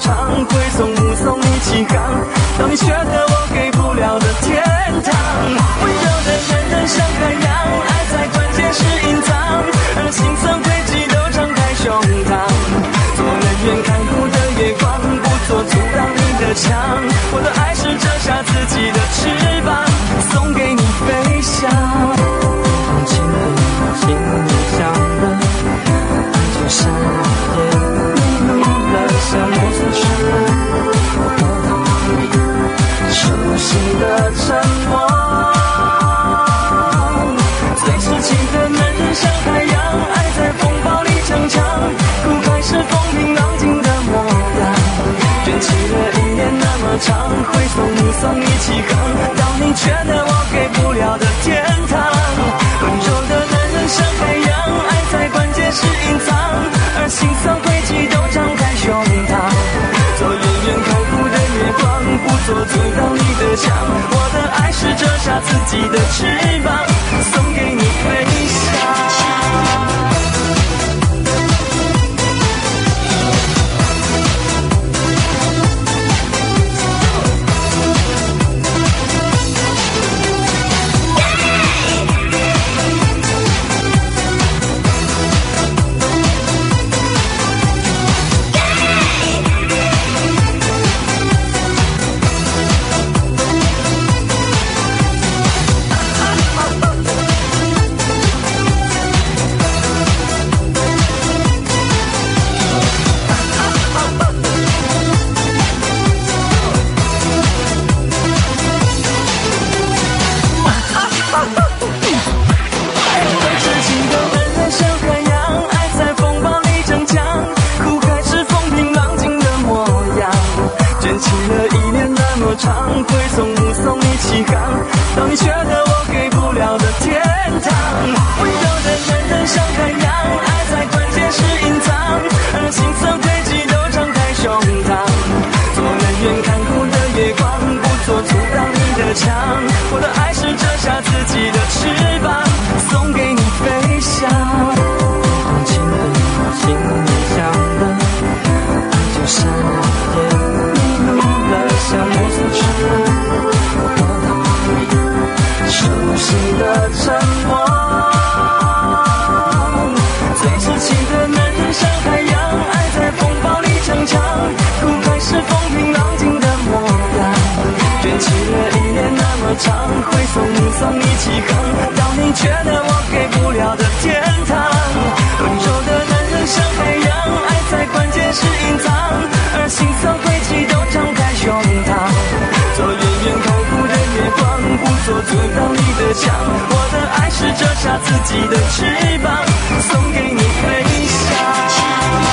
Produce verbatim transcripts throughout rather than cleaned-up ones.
常，会送目送你起航，到你觉得我给不了的天堂。温柔的男人像海洋，爱在关键时隐藏，而心酸轨迹都张开胸膛。做人愿看顾的月光，不做阻挡你的墙。我的爱是折下自己的翅膀，送给你飞翔。放弃了心里想的，爱就像夜迷路了，像我所失我躲到你熟悉的沉默。最痴情的男人像海洋，爱在风暴里逞强，苦海是风平浪静的模样。卷起了一年那么长，会送你送你起航，到你觉得我给不了的天堂。温柔的男人像海洋，爱在关键时隐藏，而心酸轨迹都张开胸膛。做远远靠谱的月光，不做阻挡你的墙。我的爱是折下自己的翅膀，送给你飞翔。常会送目送你起航，到你觉得我给不了的天堂。温柔的男人像海洋，爱在关键时隐藏，而心酸轨迹都张开胸膛。做人愿看顾的月光，不做阻挡你的墙。我的爱是折下自己的翅膀，送给你飞翔。放弃了心里想的，爱就像夜迷路了，像我所知，我躲到你熟悉的沉默。最痴情的男人像海洋，爱在风暴里逞强，苦海是风平浪静的模样。卷起了一年那么长，会送你送你起航，到你觉得我给不了的天堂。温柔的男人像海洋，爱在关键时隐藏，而心酸轨迹都张开胸膛。做远远靠谱的月光，不做阻挡你的墙。我的爱是折下自己的翅膀，送给你飞翔。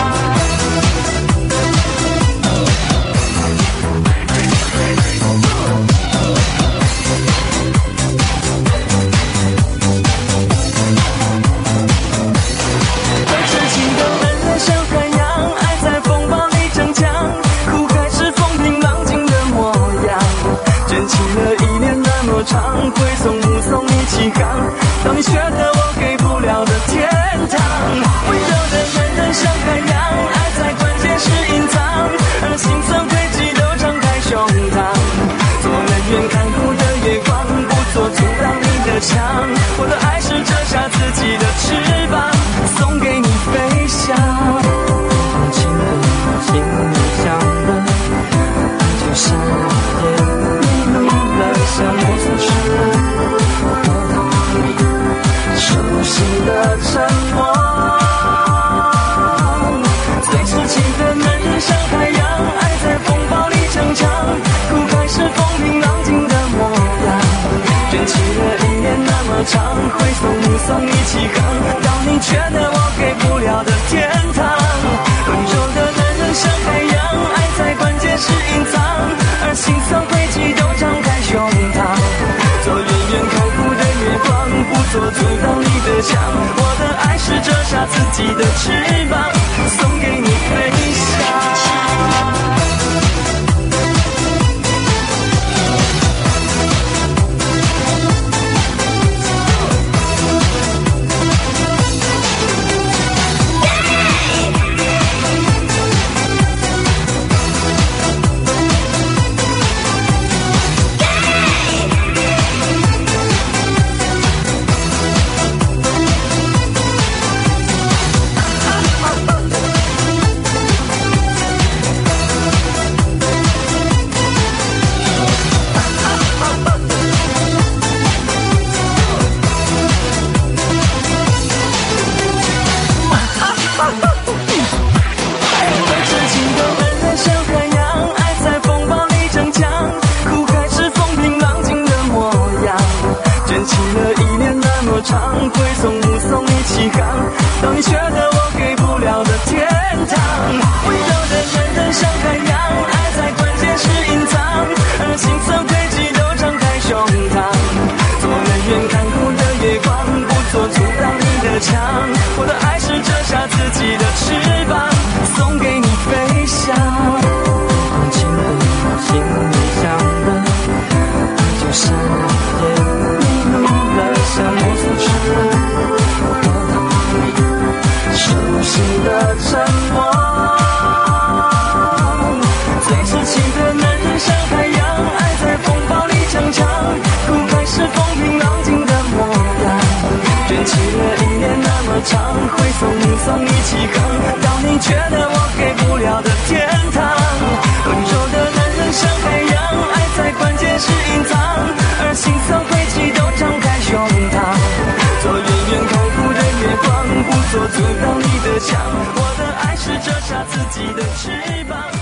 常会送目送你起航，到你觉得我给不了的天堂。温柔的男人像海洋，爱在关键时隐藏，而心酸轨迹都张开胸膛。做人愿看顾的月光，不做阻挡你的墙。我的爱是折下自己的翅膀，送给你飞翔。放弃了心里想的，爱就像夜迷路了，像我所知，我躲到你熟悉的沉默。最痴情的男人像海洋，爱在风暴里逞强，苦海是风平浪静的模样。卷起了一年那么长，会送你送你起航，到你觉得我给不了的天堂。温柔的男人像海洋，爱在关键时隐藏，而心酸轨迹都张开胸膛。做远远靠谱的月光，不做阻挡你的墙。我的爱是折下自己的翅膀，送给你飞翔。 最痴情的男人像海洋，爱在风暴里逞强，苦海是风平浪静的模样。卷起了一年那么长，挥送目送你起航，当你觉得我给不了的天堂。温柔的男人像海洋，爱在关键时隐藏，而心酸轨迹都张开胸膛。做人远看酷的月光，不做阻挡你的墙。我的爱是折下自己的翅膀，送给你飞翔。放晴了，心里想的，就像那夜迷路了，像我所知的，我的你熟悉的沉默。最痴情的男人像海洋，爱在风暴里逞强，苦海是风平浪静的模样。卷起了一年那么长，挥送送你起航，到你觉得我给不了的天堂。温柔的男人像海洋，爱在关键时隐藏，而心酸轨迹都张开胸膛。做远远看护的月光，不做阻挡你的墙。我的爱是折下自己的翅膀。